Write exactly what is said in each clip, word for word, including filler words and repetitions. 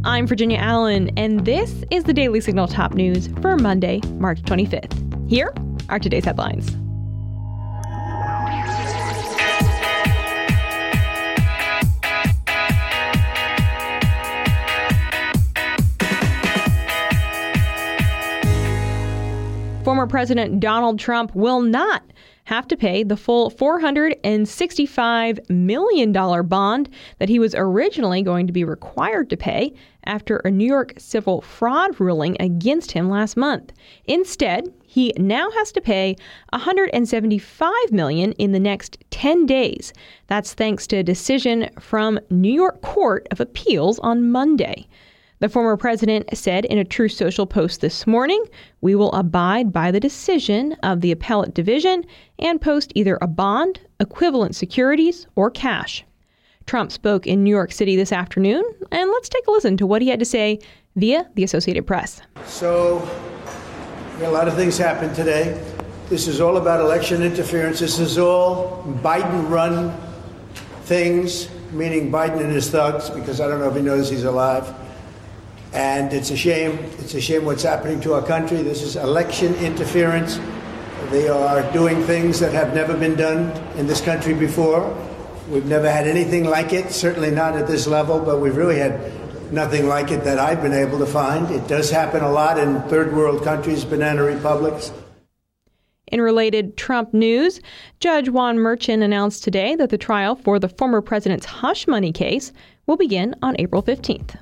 I'm Virginia Allen, and this is the Daily Signal Top News for Monday, March twenty-fifth. Here are today's headlines. Former President Donald Trump will not have to pay the full four hundred sixty-five million dollars bond that he was originally going to be required to pay after a New York civil fraud ruling against him last month. Instead, he now has to pay one hundred seventy-five million dollars in the next ten days. That's thanks to a decision from New York Court of Appeals on Monday. The former president said in a Truth Social post this morning, "We will abide by the decision of the appellate division and post either a bond, equivalent securities, or cash." Trump spoke in New York City this afternoon, and let's take a listen to what he had to say via the Associated Press. So, a lot of things happened today. This is all about election interference. This is all Biden-run things, meaning Biden and his thugs, because I don't know if he knows he's alive. And it's a shame. It's a shame what's happening to our country. This is election interference. They are doing things that have never been done in this country before. We've never had anything like it, certainly not at this level, but we've really had nothing like it that I've been able to find. It does happen a lot in third world countries, banana republics. In related Trump news, Judge Juan Merchan announced today that the trial for the former president's hush money case will begin on April fifteenth.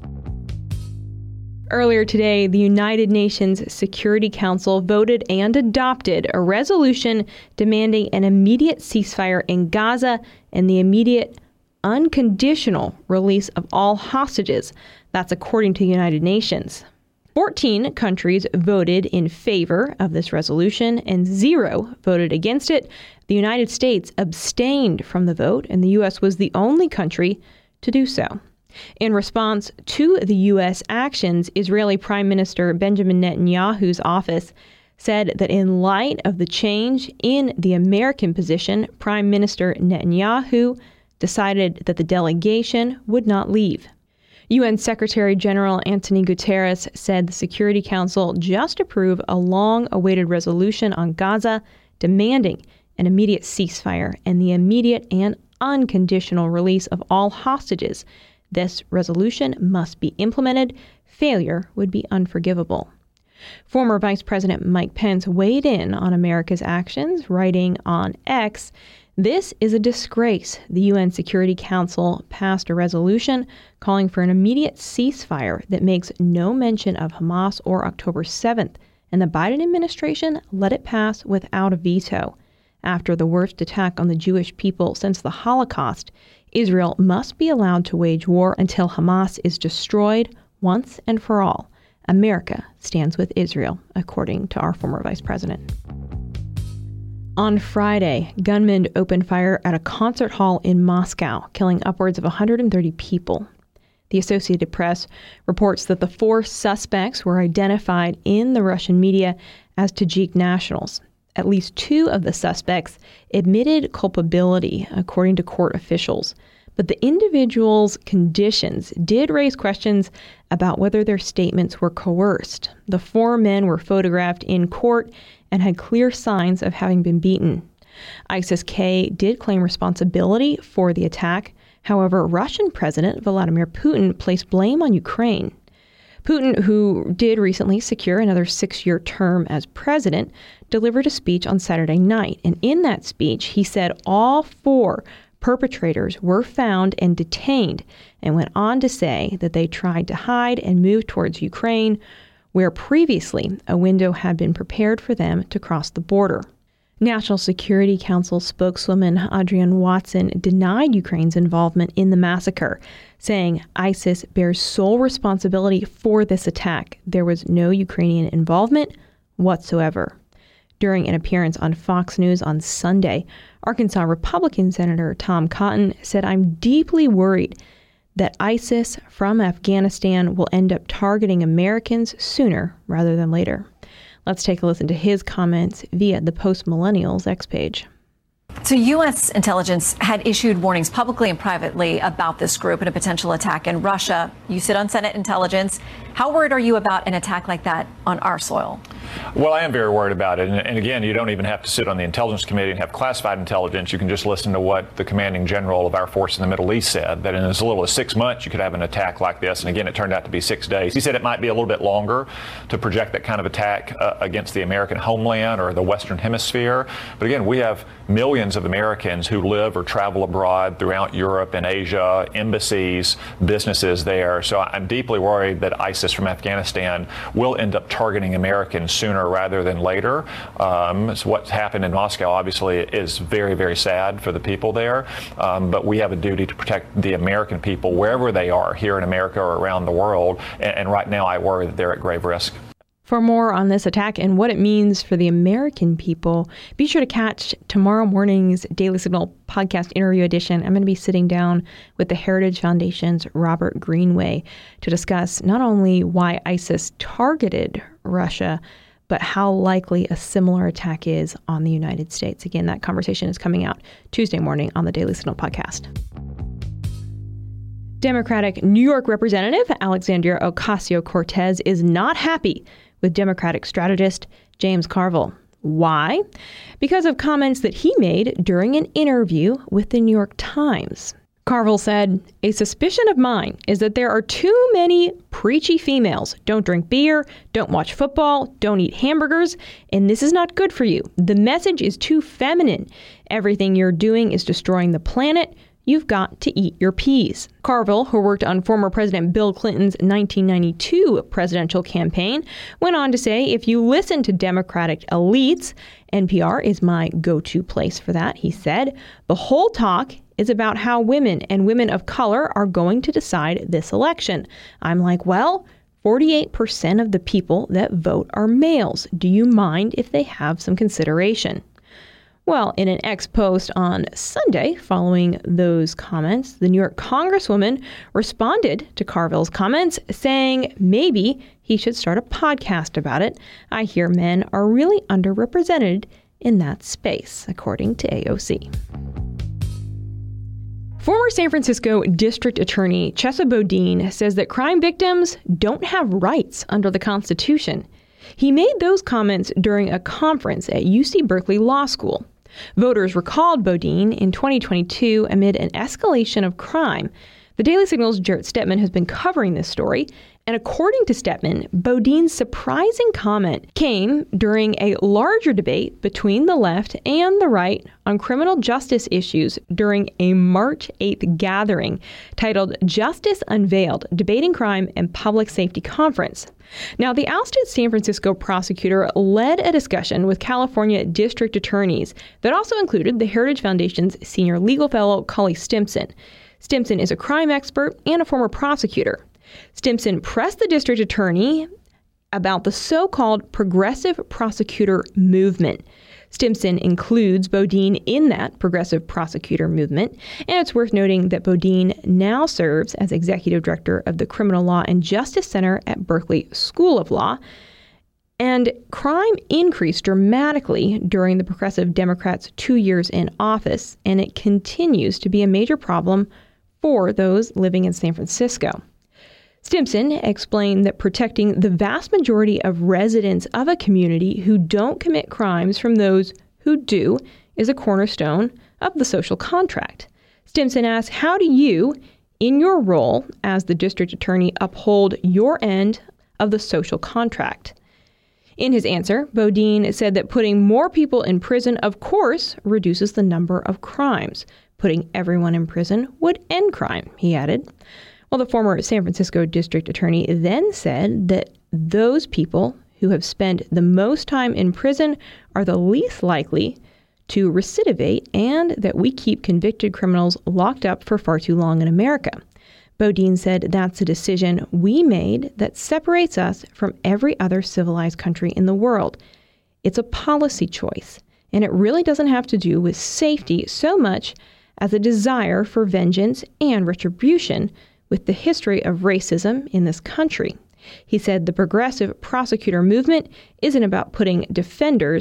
Earlier today, the United Nations Security Council voted and adopted a resolution demanding an immediate ceasefire in Gaza and the immediate unconditional release of all hostages. That's according to the United Nations. fourteen countries voted in favor of this resolution and zero voted against it. The United States abstained from the vote, and the U S was the only country to do so. In response to the U S actions, Israeli Prime Minister Benjamin Netanyahu's office said that in light of the change in the American position, Prime Minister Netanyahu decided that the delegation would not leave. U N Secretary General Antonio Guterres said the Security Council just approved a long-awaited resolution on Gaza demanding an immediate ceasefire and the immediate and unconditional release of all hostages. This resolution must be implemented. Failure would be unforgivable. Former Vice President Mike Pence weighed in on America's actions, writing on X, "This is a disgrace. The U N Security Council passed a resolution calling for an immediate ceasefire that makes no mention of Hamas or October seventh, and the Biden administration let it pass without a veto. After the worst attack on the Jewish people since the Holocaust, Israel must be allowed to wage war until Hamas is destroyed once and for all. America stands with Israel," according to our former vice president. On Friday, gunmen opened fire at a concert hall in Moscow, killing upwards of one hundred thirty people. The Associated Press reports that the four suspects were identified in the Russian media as Tajik nationals. At least two of the suspects admitted culpability, according to court officials. But the individuals' conditions did raise questions about whether their statements were coerced. The four men were photographed in court and had clear signs of having been beaten. ISIS-K did claim responsibility for the attack. However, Russian President Vladimir Putin placed blame on Ukraine. Putin, who did recently secure another six-year term as president, delivered a speech on Saturday night. And in that speech, he said all four perpetrators were found and detained, and went on to say that they tried to hide and move towards Ukraine, where previously a window had been prepared for them to cross the border. National Security Council spokeswoman Adrienne Watson denied Ukraine's involvement in the massacre, saying ISIS bears sole responsibility for this attack. There was no Ukrainian involvement whatsoever. During an appearance on Fox News on Sunday, Arkansas Republican Senator Tom Cotton said, "I'm deeply worried that ISIS from Afghanistan will end up targeting Americans sooner rather than later." Let's take a listen to his comments via the Post Millennials X page. So U S intelligence had issued warnings publicly and privately about this group and a potential attack in Russia. You sit on Senate Intelligence. How worried are you about an attack like that on our soil? Well, I am very worried about it. And, and again, you don't even have to sit on the Intelligence Committee and have classified intelligence. You can just listen to what the commanding general of our force in the Middle East said, that in as little as six months you could have an attack like this. And again, it turned out to be six days. He said it might be a little bit longer to project that kind of attack uh, against the American homeland or the Western Hemisphere. But again, we have millions of Americans who live or travel abroad throughout Europe and Asia, embassies, businesses there. So I'm deeply worried that ISIS from Afghanistan will end up targeting Americans sooner rather than later. Um, so what's happened in Moscow obviously is very, very sad for the people there. Um, but we have a duty to protect the American people wherever they are, here in America or around the world. And, and right now I worry that they're at grave risk. For more on this attack and what it means for the American people, be sure to catch tomorrow morning's Daily Signal podcast interview edition. I'm going to be sitting down with the Heritage Foundation's Robert Greenway to discuss not only why ISIS targeted Russia, but how likely a similar attack is on the United States. Again, that conversation is coming out Tuesday morning on the Daily Signal podcast. Democratic New York Representative Alexandria Ocasio-Cortez is not happy with Democratic strategist James Carville. Why? Because of comments that he made during an interview with the New York Times. Carville said, "A suspicion of mine is that there are too many preachy females. Don't drink beer, don't watch football, don't eat hamburgers, and this is not good for you. The message is too feminine. Everything you're doing is destroying the planet. You've got to eat your peas." Carville, who worked on former President Bill Clinton's nineteen ninety-two presidential campaign, went on to say, if you listen to Democratic elites, N P R is my go-to place for that, he said, the whole talk is about how women and women of color are going to decide this election. I'm like, well, forty-eight percent of the people that vote are males. Do you mind if they have some consideration? Well, in an X post on Sunday following those comments, the New York Congresswoman responded to Carville's comments, saying maybe he should start a podcast about it. I hear men are really underrepresented in that space, according to A O C. Former San Francisco District Attorney Chesa Boudin says that crime victims don't have rights under the Constitution. He made those comments during a conference at U C Berkeley Law School. Voters recalled Boudin in twenty twenty-two amid an escalation of crime. The Daily Signal's Jarrett Stepman has been covering this story, and according to Stepman, Boudin's surprising comment came during a larger debate between the left and the right on criminal justice issues during a March eighth gathering titled Justice Unveiled, Debating Crime and Public Safety Conference. Now, the ousted San Francisco prosecutor led a discussion with California district attorneys that also included the Heritage Foundation's senior legal fellow, Cully Stimson. Stimson is a crime expert and a former prosecutor. Stimson pressed the district attorney about the so-called progressive prosecutor movement. Stimson includes Boudin in that progressive prosecutor movement, and it's worth noting that Boudin now serves as executive director of the Criminal Law and Justice Center at Berkeley School of Law. And crime increased dramatically during the Progressive Democrats' two years in office, and it continues to be a major problem for those living in San Francisco. Stimson explained that protecting the vast majority of residents of a community who don't commit crimes from those who do is a cornerstone of the social contract. Stimson asked, how do you, in your role as the district attorney, uphold your end of the social contract? In his answer, Boudin said that putting more people in prison, of course, reduces the number of crimes. Putting everyone in prison would end crime, he added. Well, the former San Francisco district attorney then said that those people who have spent the most time in prison are the least likely to recidivate, and that we keep convicted criminals locked up for far too long in America. Boudin said that's a decision we made that separates us from every other civilized country in the world. It's a policy choice, and it really doesn't have to do with safety so much as a desire for vengeance and retribution with the history of racism in this country. He said the progressive prosecutor movement isn't about putting defenders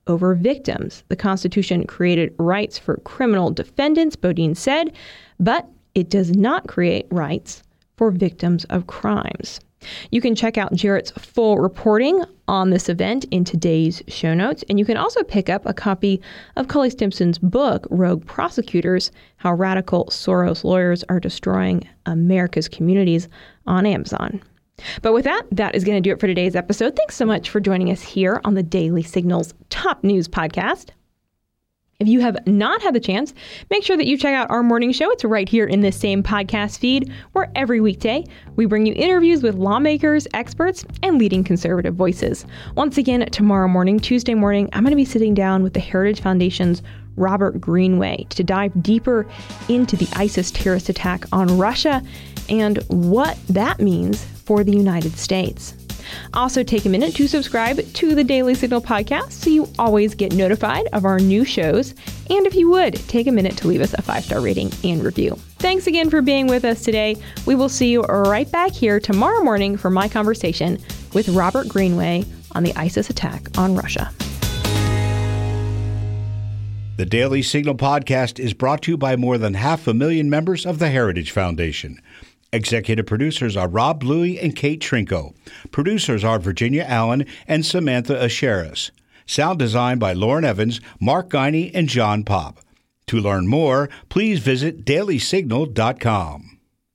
over victims. The Constitution created rights for criminal defendants, Bodine said, but it does not create rights for victims of crimes. You can check out Jarrett's full reporting on this event in today's show notes, and you can also pick up a copy of Cully Stimson's book, Rogue Prosecutors, How Radical Soros Lawyers Are Destroying America's Communities, on Amazon. But with that, that is going to do it for today's episode. Thanks so much for joining us here on the Daily Signal's Top News Podcast. If you have not had the chance, make sure that you check out our morning show. It's right here in this same podcast feed, where every weekday we bring you interviews with lawmakers, experts, and leading conservative voices. Once again, tomorrow morning, Tuesday morning, I'm going to be sitting down with the Heritage Foundation's Robert Greenway to dive deeper into the ISIS terrorist attack on Russia and what that means for the United States. Also, take a minute to subscribe to the Daily Signal podcast so you always get notified of our new shows. And if you would, take a minute to leave us a five-star rating and review. Thanks again for being with us today. We will see you right back here tomorrow morning for my conversation with Robert Greenway on the ISIS attack on Russia. The Daily Signal podcast is brought to you by more than half a million members of the Heritage Foundation. Executive producers are Rob Bluey and Kate Trinko. Producers are Virginia Allen and Samantha Asheris. Sound design by Lauren Evans, Mark Guiney, and John Pop. To learn more, please visit daily signal dot com.